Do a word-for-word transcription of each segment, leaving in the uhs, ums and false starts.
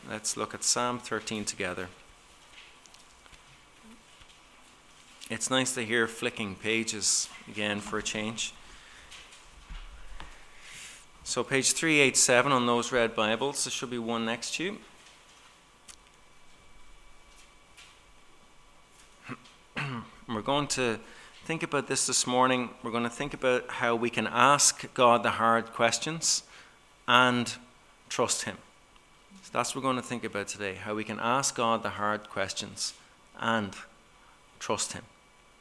Let's look at Psalm thirteen together. It's nice to hear flicking pages again for a change. So page three eighty-seven on those red Bibles. There should be one next to you. We're going to think about this this morning. We're going to think about how we can ask God the hard questions and trust him. So that's what we're going to think about today, how we can ask God the hard questions and trust him.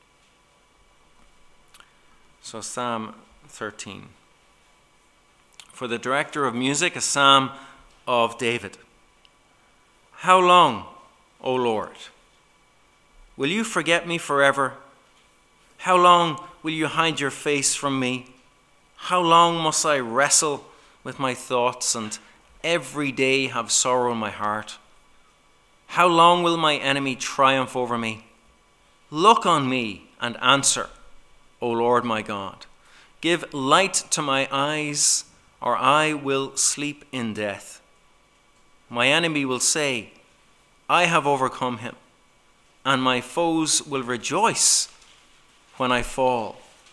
So Psalm thirteen. For the director of music, a psalm of David. How long, O Lord, will you forget me forever? How long will you hide your face from me? How long must I wrestle with my thoughts and every day have sorrow in my heart? How long will my enemy triumph over me? Look on me and answer, O Lord my God. Give light to my eyes, or I will sleep in death. My enemy will say, I have overcome him, and my foes will rejoice when I fall.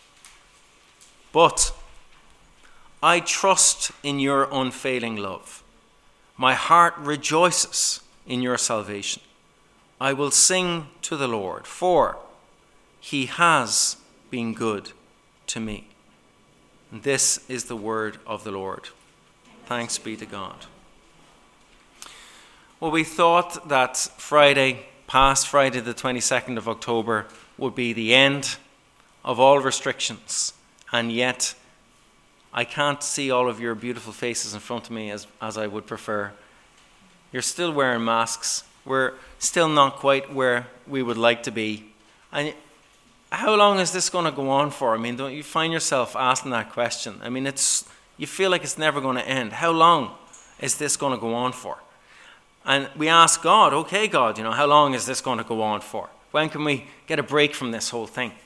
But I trust in your unfailing love. My heart rejoices in your salvation. I will sing to the Lord, for he has been good to me. And this is the word of the Lord. Thanks be to God. Well, we thought that Friday, past Friday the twenty-second of October, would be the end of all restrictions, and yet I can't see all of your beautiful faces in front of me as, as I would prefer. You're still wearing masks. We're still not quite where we would like to be. And how long is this going to go on for? I mean, don't you find yourself asking that question? I mean, it's you feel like it's never going to end. How long is this going to go on for? And we ask God, okay, God, you know, how long is this going to go on for? When can we get a break from this whole thing?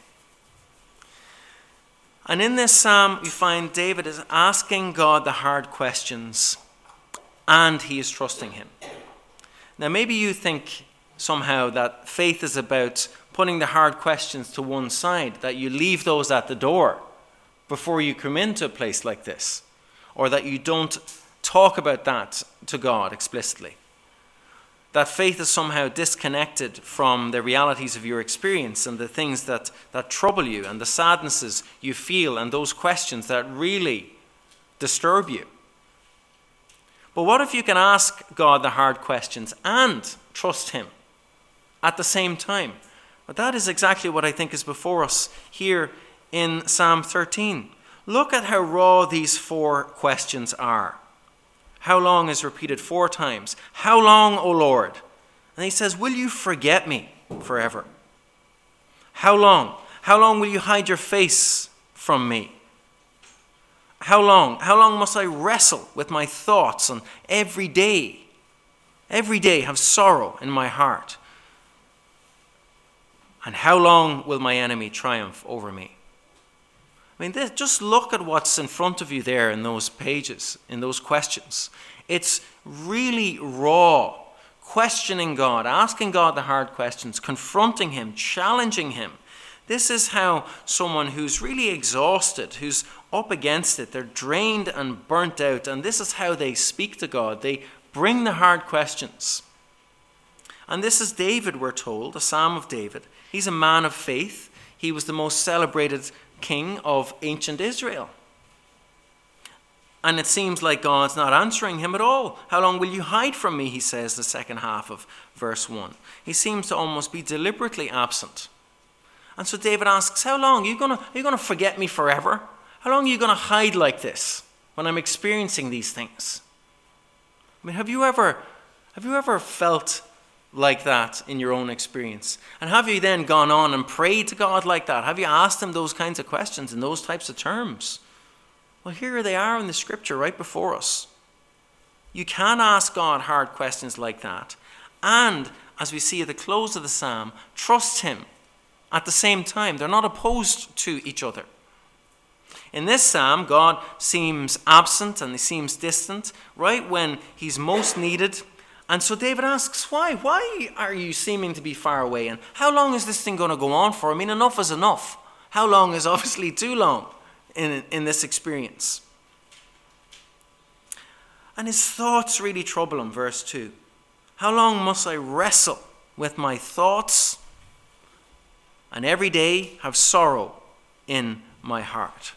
And in this psalm, we find David is asking God the hard questions, and he is trusting him. Now, maybe you think somehow that faith is about putting the hard questions to one side, that you leave those at the door before you come into a place like this, or that you don't talk about that to God explicitly. That faith is somehow disconnected from the realities of your experience and the things that, that trouble you and the sadnesses you feel and those questions that really disturb you. But what if you can ask God the hard questions and trust him at the same time? But that is exactly what I think is before us here in Psalm thirteen. Look at how raw these four questions are. How long is repeated four times. How long, O Lord? And he says, will you forget me forever? How long? How long will you hide your face from me? How long? How long must I wrestle with my thoughts and every day, every day have sorrow in my heart? And how long will my enemy triumph over me? I mean, this, just look at what's in front of you there in those pages, in those questions. It's really raw, questioning God, asking God the hard questions, confronting him, challenging him. This is how someone who's really exhausted, who's up against it, they're drained and burnt out, and this is how they speak to God. They bring the hard questions. And this is David, we're told, a psalm of David. He's a man of faith. He was the most celebrated king of ancient Israel. And it seems like God's not answering him at all. How long will you hide from me, he says, the second half of verse one. He seems to almost be deliberately absent. And so David asks, how long? Are you going to, are you going to forget me forever? How long are you going to hide like this when I'm experiencing these things? I mean, have you ever, have you ever felt like that in your own experience? And have you then gone on and prayed to God like that? Have you asked him those kinds of questions in those types of terms? Well, here they are in the scripture right before us. You can ask God hard questions like that. And, as we see at the close of the psalm, trust him at the same time. They're not opposed to each other. In this psalm, God seems absent and he seems distant right when he's most needed And so David asks, why? Why are you seeming to be far away? And how long is this thing going to go on for? I mean, enough is enough. How long is obviously too long in, in this experience? And his thoughts really trouble him, verse two. How long must I wrestle with my thoughts and every day have sorrow in my heart?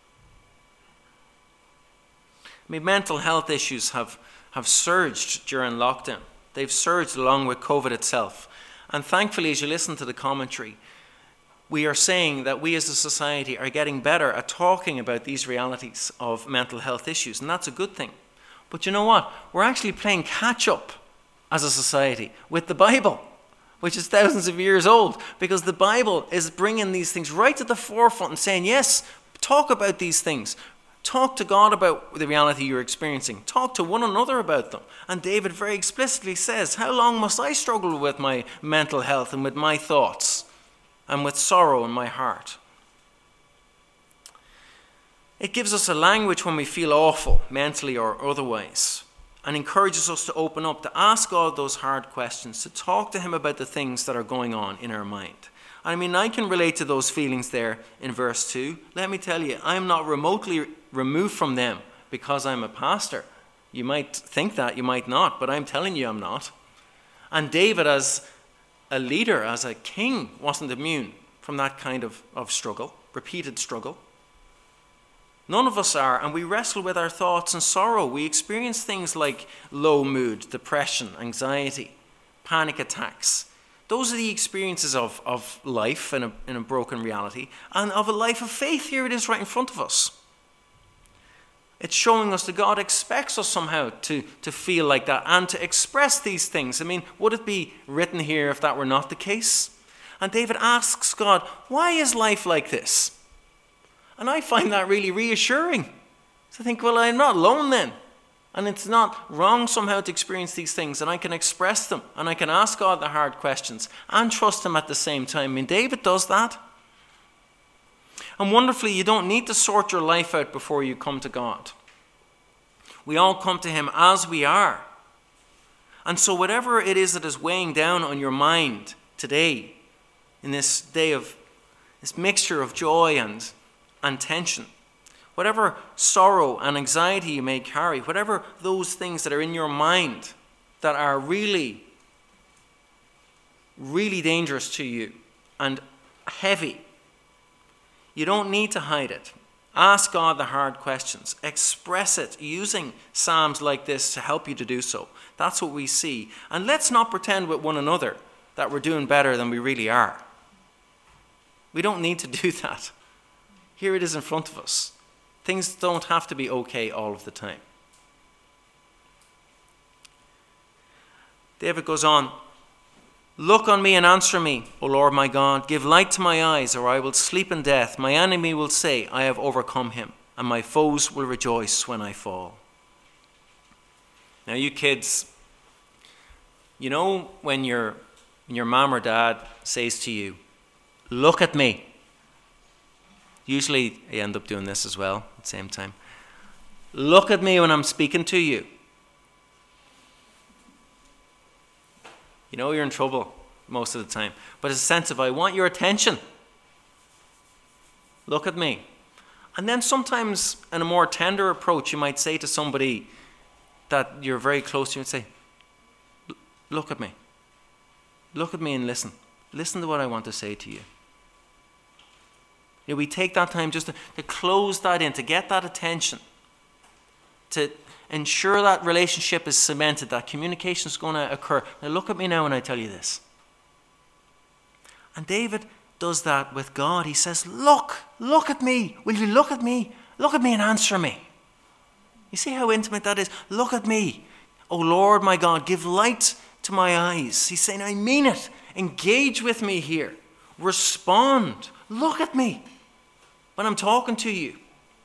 I mean, mental health issues have, have surged during lockdown. They've surged along with COVID itself. And thankfully, as you listen to the commentary, we are saying that we as a society are getting better at talking about these realities of mental health issues, and that's a good thing. But you know what? We're actually playing catch-up as a society with the Bible, which is thousands of years old, because the Bible is bringing these things right to the forefront and saying, yes, talk about these things. Talk to God about the reality you're experiencing. Talk to one another about them. And David very explicitly says, how long must I struggle with my mental health and with my thoughts and with sorrow in my heart? It gives us a language when we feel awful, mentally or otherwise, and encourages us to open up, to ask God those hard questions, to talk to him about the things that are going on in our mind. I mean, I can relate to those feelings there in verse two. Let me tell you, I'm not remotely removed from them because I'm a pastor. You might think that, you might not, but I'm telling you I'm not. And David, as a leader, as a king, wasn't immune from that kind of, of struggle, repeated struggle. None of us are, and we wrestle with our thoughts and sorrow. We experience things like low mood, depression, anxiety, panic attacks. Those are the experiences of, of life in a, in a broken reality, and of a life of faith. Here it is right in front of us. It's showing us that God expects us somehow to, to feel like that and to express these things. I mean, would it be written here if that were not the case? And David asks God, why is life like this? And I find that really reassuring. So I think, well, I'm not alone then. And it's not wrong somehow to experience these things, and I can express them, and I can ask God the hard questions and trust him at the same time. I mean, David does that. And wonderfully, you don't need to sort your life out before you come to God. We all come to him as we are. And so whatever it is that is weighing down on your mind today, in this day of this mixture of joy and, and tension, whatever sorrow and anxiety you may carry, whatever those things that are in your mind that are really, really dangerous to you and heavy, you don't need to hide it. Ask God the hard questions. Express it using psalms like this to help you to do so. That's what we see. And let's not pretend with one another that we're doing better than we really are. We don't need to do that. Here it is in front of us. Things don't have to be okay all of the time. David goes on, look on me and answer me, O Lord my God. Give light to my eyes, or I will sleep in death. My enemy will say, I have overcome him, and my foes will rejoice when I fall. Now you kids, you know when your, when your mom or dad says to you, look at me. Usually you end up doing this as well at the same time. Look at me when I'm speaking to you. You know you're in trouble most of the time. But it's a sense of, I want your attention. Look at me. And then sometimes in a more tender approach, you might say to somebody that you're very close to, you would say, look at me. Look at me and listen. Listen to what I want to say to you. You know, we take that time just to, to close that in, to get that attention, to ensure that relationship is cemented, that communication is going to occur. Now look at me now when I tell you this. And David does that with God. He says, look, look at me. Will you look at me? Look at me and answer me. You see how intimate that is? Look at me. O Lord my God, give light to my eyes. He's saying, I mean it. Engage with me here. Respond. Look at me when I'm talking to you.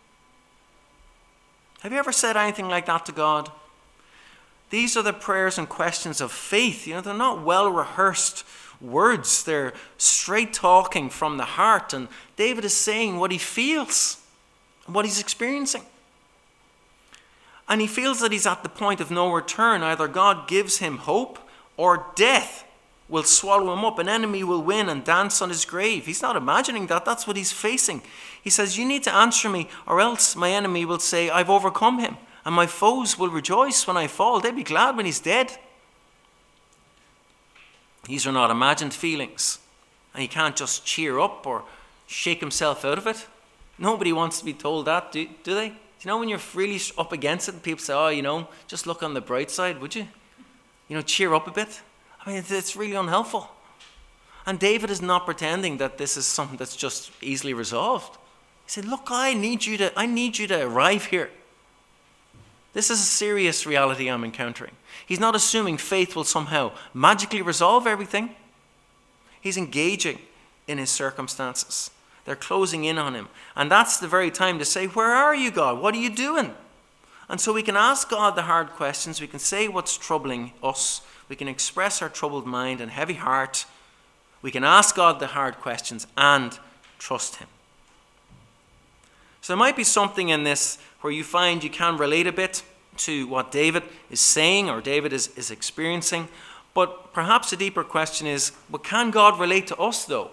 Have you ever said anything like that to God? These are the prayers and questions of faith. You know, they're not well-rehearsed words. They're straight talking from the heart. And David is saying what he feels and what he's experiencing. And he feels that he's at the point of no return. Either God gives him hope or death will swallow him up. An enemy will win and dance on his grave. He's not imagining that. That's what he's facing. He says, you need to answer me, or else my enemy will say, I've overcome him. And my foes will rejoice when I fall. They'll be glad when he's dead. These are not imagined feelings. And he can't just cheer up or shake himself out of it. Nobody wants to be told that, do, do they? You know, when you're really up against it and people say, oh, you know, just look on the bright side, would you? You know, cheer up a bit. I mean, it's really unhelpful. And David is not pretending that this is something that's just easily resolved. He said, look, I need you to, I need you to arrive here. This is a serious reality I'm encountering. He's not assuming faith will somehow magically resolve everything. He's engaging in his circumstances. They're closing in on him. And that's the very time to say, where are you, God? What are you doing? And so we can ask God the hard questions. We can say what's troubling us. We can express our troubled mind and heavy heart. We can ask God the hard questions and trust him. So there might be something in this where you find you can relate a bit to what David is saying or David is, is experiencing. But perhaps a deeper question is, well, can God relate to us though?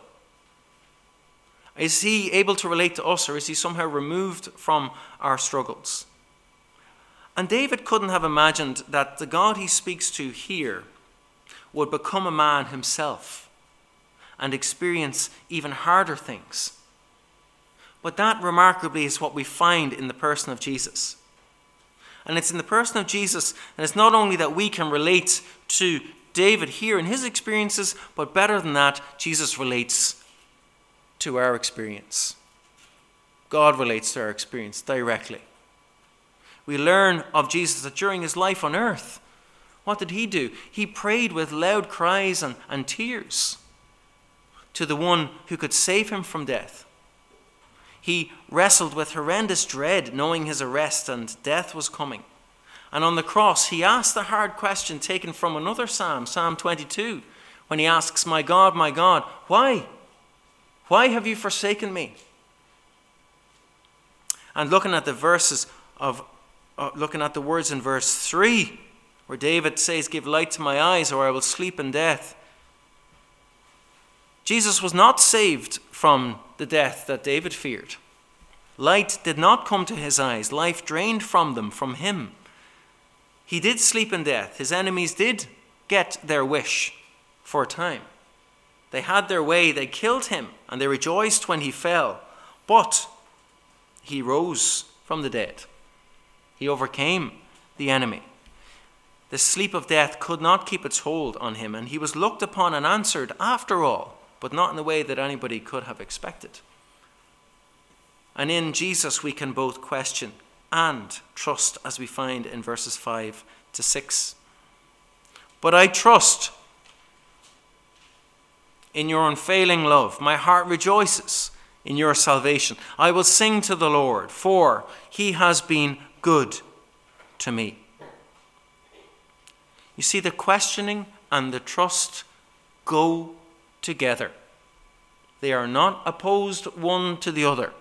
Is he able to relate to us, or is he somehow removed from our struggles? And David couldn't have imagined that the God he speaks to here would become a man himself and experience even harder things. But that remarkably is what we find in the person of Jesus. And it's in the person of Jesus, and it's not only that we can relate to David here in his experiences, but better than that, Jesus relates to our experience. God relates to our experience directly. We learn of Jesus that during his life on earth, what did he do? He prayed with loud cries and, and tears to the one who could save him from death. He wrestled with horrendous dread, knowing his arrest and death was coming. And on the cross, he asked the hard question taken from another psalm, Psalm twenty-two, when he asks, my God, my God, why? Why have you forsaken me? And looking at the verses of, uh, looking at the words in verse three, where David says, give light to my eyes or I will sleep in death. Jesus was not saved from the death that David feared. Light did not come to his eyes. Life drained from them, from him. He did sleep in death. His enemies did get their wish for a time. They had their way. They killed him and they rejoiced when he fell. But he rose from the dead. He overcame the enemy. The sleep of death could not keep its hold on him, and he was looked upon and answered after all, but not in the way that anybody could have expected. And in Jesus we can both question and trust, as we find in verses five to six. But I trust in your unfailing love. My heart rejoices in your salvation. I will sing to the Lord, for he has been good to me. You see, the questioning and the trust go together. They are not opposed one to the other.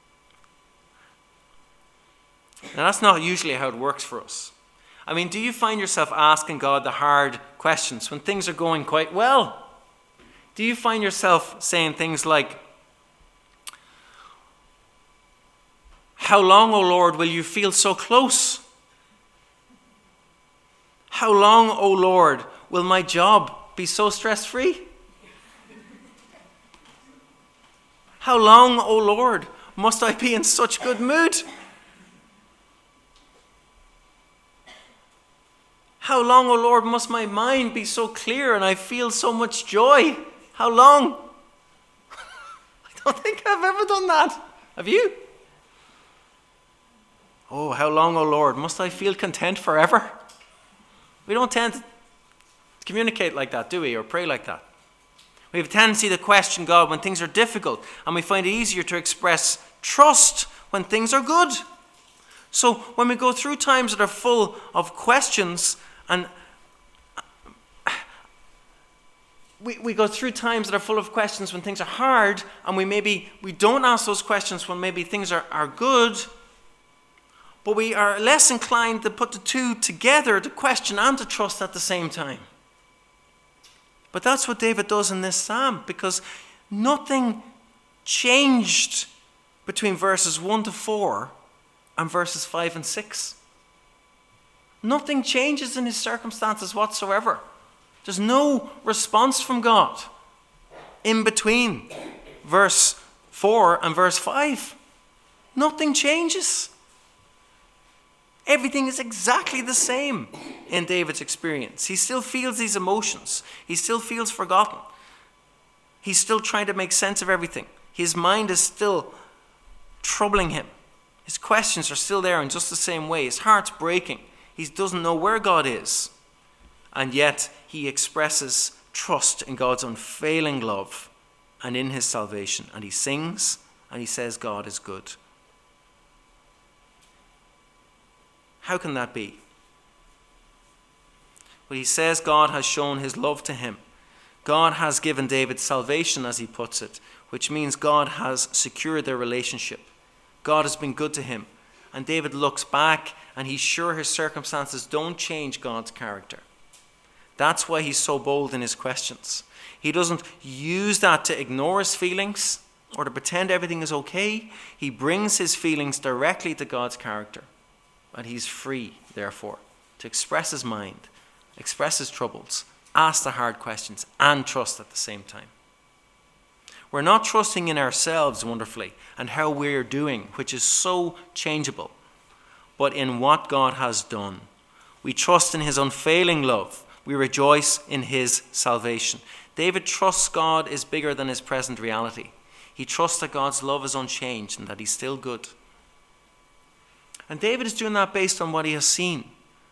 Now, that's not usually how it works for us. I mean, do you find yourself asking God the hard questions when things are going quite well? Do you find yourself saying things like, how long, O Lord, will you feel so close? How long, O Lord, will my job be so stress-free? How long, O Lord, must I be in such good mood? How long, O Lord, must my mind be so clear and I feel so much joy? How long? I don't think I've ever done that. Have you? Oh, how long, O Lord, must I feel content forever? We don't tend to communicate like that, do we? Or pray like that. We have a tendency to question God when things are difficult, and we find it easier to express trust when things are good. So when we go through times that are full of questions, and we, we go through times that are full of questions when things are hard, and we maybe we don't ask those questions when maybe things are, are good, But we are less inclined to put the two together, to question and to trust at the same time. But that's what David does in this psalm, because nothing changed between verses one to four and verses five and six. Nothing changes in his circumstances whatsoever. There's no response from God in between verse four and verse five. Nothing changes. Everything is exactly the same in David's experience. He still feels these emotions. He still feels forgotten. He's still trying to make sense of everything. His mind is still troubling him. His questions are still there in just the same way. His heart's breaking. He doesn't know where God is. And yet he expresses trust in God's unfailing love and in his salvation. And he sings and he says God is good. How can that be? Well, he says God has shown his love to him. God has given David salvation, as he puts it, which means God has secured their relationship. God has been good to him. And David looks back and he's sure his circumstances don't change God's character. That's why he's so bold in his questions. He doesn't use that to ignore his feelings or to pretend everything is okay. He brings his feelings directly to God's character. And he's free, therefore, to express his mind, express his troubles, ask the hard questions, and trust at the same time. We're not trusting in ourselves, wonderfully, and how we're doing, which is so changeable, but in what God has done. We trust in his unfailing love. We rejoice in his salvation. David trusts God is bigger than his present reality. He trusts that God's love is unchanged and that he's still good. And David is doing that based on what he has seen.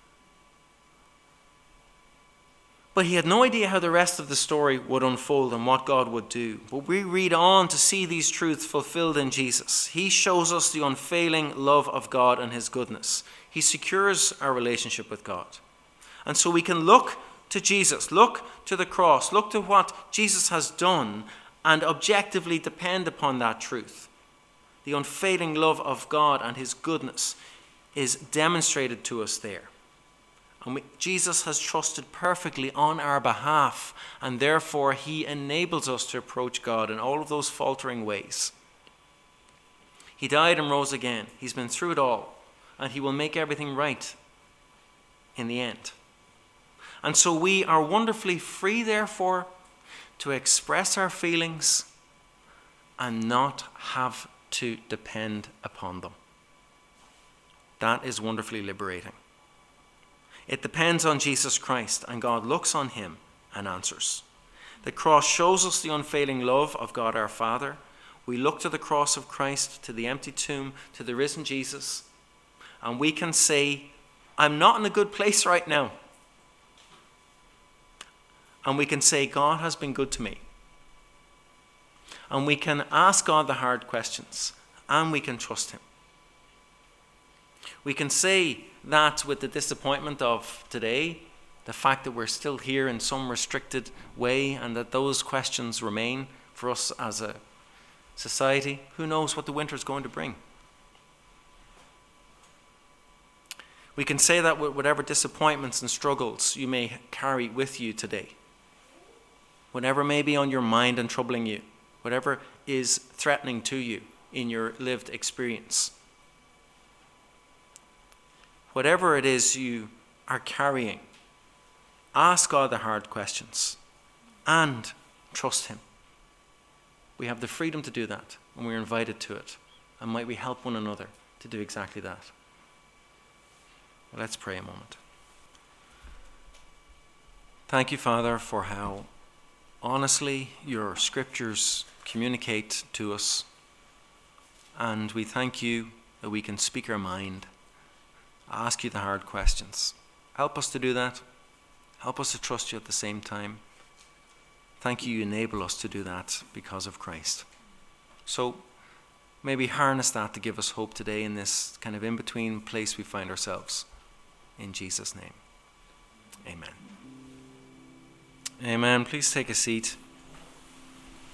But he had no idea how the rest of the story would unfold and what God would do. But we read on to see these truths fulfilled in Jesus. He shows us the unfailing love of God and his goodness. He secures our relationship with God. And so we can look to Jesus, look to the cross, look to what Jesus has done, and objectively depend upon that truth. The unfailing love of God and his goodness is demonstrated to us there. And we, Jesus has trusted perfectly on our behalf, and therefore he enables us to approach God in all of those faltering ways. He died and rose again. He's been through it all, and he will make everything right in the end. And so we are wonderfully free, therefore, to express our feelings and not have to depend upon them. That is wonderfully liberating. It depends on Jesus Christ, and God looks on him and answers. The cross shows us the unfailing love of God our Father. We look to the cross of Christ, to the empty tomb, to the risen Jesus, and we can say, I'm not in a good place right now. And we can say, God has been good to me. And we can ask God the hard questions, and we can trust him. We can say that with the disappointment of today, the fact that we're still here in some restricted way, and that those questions remain for us as a society. Who knows what the winter is going to bring? We can say that with whatever disappointments and struggles you may carry with you today. Whatever may be on your mind and troubling you. Whatever is threatening to you in your lived experience. Whatever it is you are carrying, ask God the hard questions and trust him. We have the freedom to do that, and we're invited to it. And might we help one another to do exactly that? Well, let's pray a moment. Thank you, Father, for how honestly your scriptures communicate to us. And we thank you that we can speak our mind, ask you the hard questions. Help us to do that. Help us to trust you at the same time. Thank you, you enable us to do that because of Christ. So may we harness that to give us hope today in this kind of in-between place we find ourselves. In Jesus' name, amen. Amen. Please take a seat.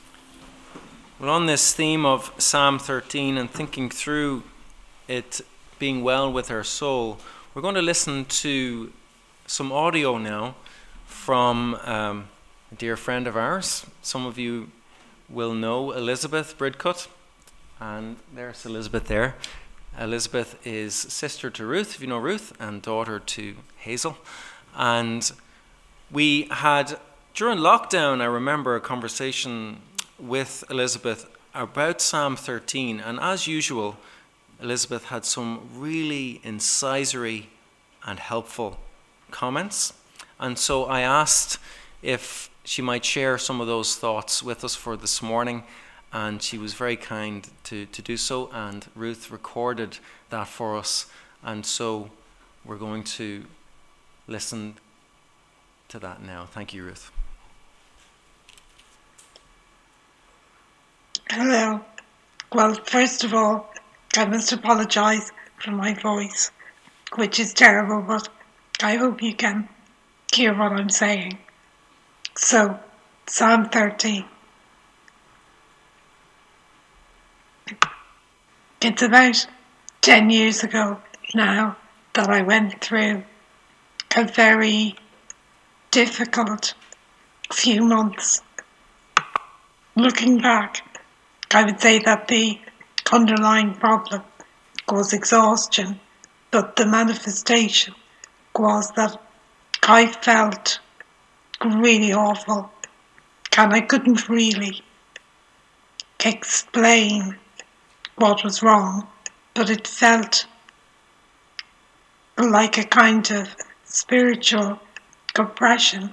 Well, on this theme of Psalm thirteen and thinking through it being well with her soul, we're going to listen to some audio now from um, a dear friend of ours. Some of you will know Elizabeth Bridcut, and there's Elizabeth there. Elizabeth is sister to Ruth, if you know Ruth, and daughter to Hazel. And we had, during lockdown, I remember a conversation with Elizabeth about Psalm thirteen, and as usual, Elizabeth had some really incisory and helpful comments. And so I asked if she might share some of those thoughts with us for this morning, and she was very kind to, to do so, and Ruth recorded that for us. And so we're going to listen to that now. Thank you, Ruth. Hello. Well, first of all, I must apologise for my voice, which is terrible, but I hope you can hear what I'm saying. So, Psalm thirteen. It's about ten years ago now that I went through a very difficult few months. Looking back, I would say that the underlying problem was exhaustion, but the manifestation was that I felt really awful, and I couldn't really explain what was wrong, but it felt like a kind of spiritual oppression.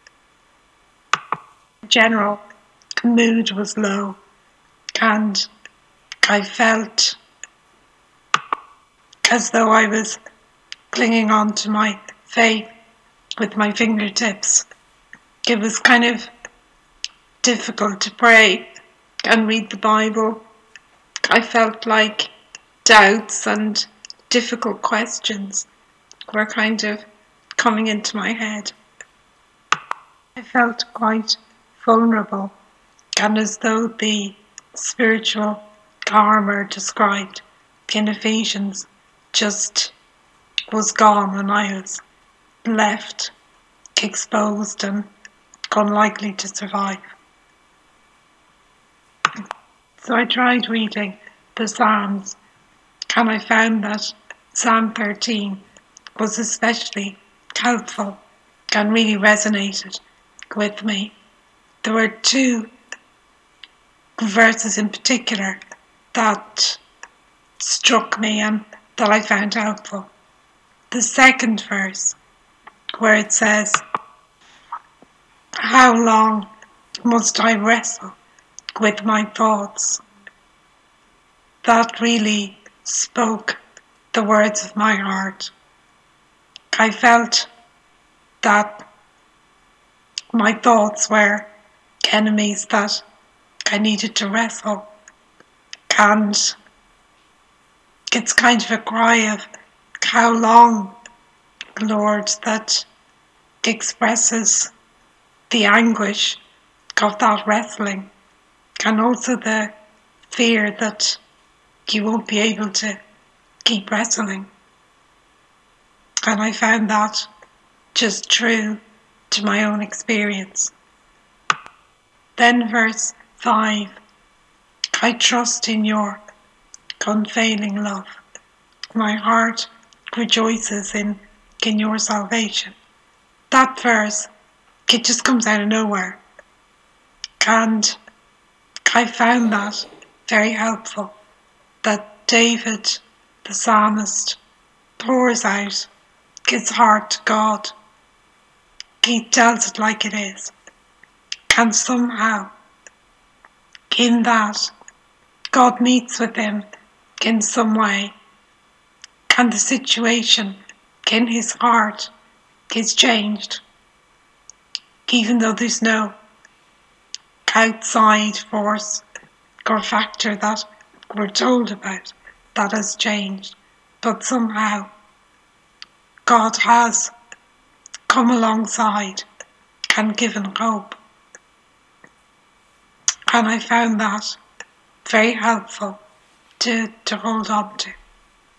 General mood was low, and I felt as though I was clinging on to my faith with my fingertips. It was kind of difficult to pray and read the Bible. I felt like doubts and difficult questions were kind of coming into my head. I felt quite vulnerable, and as though the spiritual armour described in Ephesians just was gone, and I was left exposed and unlikely to survive. So I tried reading the Psalms, and I found that Psalm thirteen was especially helpful and really resonated with me. There were two verses in particular that struck me and that I found helpful. The second verse, where it says, "How long must I wrestle with my thoughts?" That really spoke the words of my heart. I felt that my thoughts were enemies that I needed to wrestle, and it's kind of a cry of how long, Lord, that expresses the anguish of that wrestling, and also the fear that you won't be able to keep wrestling. And I found that just true to my own experience. Then verse five, "I trust in your unfailing love. My heart rejoices in, in your salvation." That verse, it just comes out of nowhere. And I found that very helpful, that David, the psalmist, pours out his heart to God. He tells it like it is. And somehow, in that, God meets with him in some way, and the situation in his heart is changed, even though there's no outside force or factor that we're told about that has changed. But somehow God has come alongside and given hope. And I found that very helpful to, to hold on to.